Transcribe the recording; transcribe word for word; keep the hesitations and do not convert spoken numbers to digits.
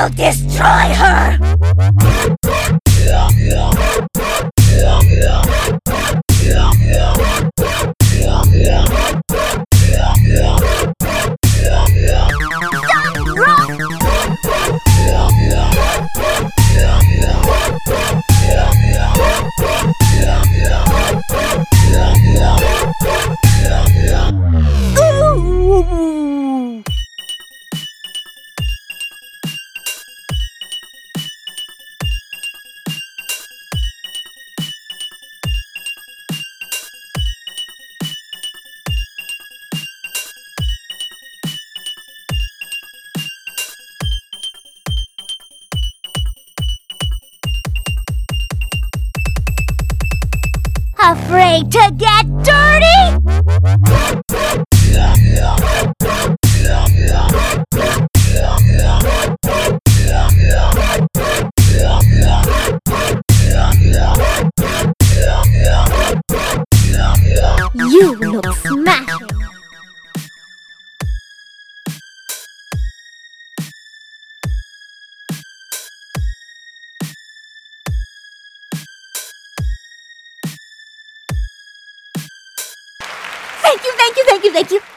will destroy her! Ooh. Afraid to get dirty? You look smashing. Thank you, thank you, thank you, thank you.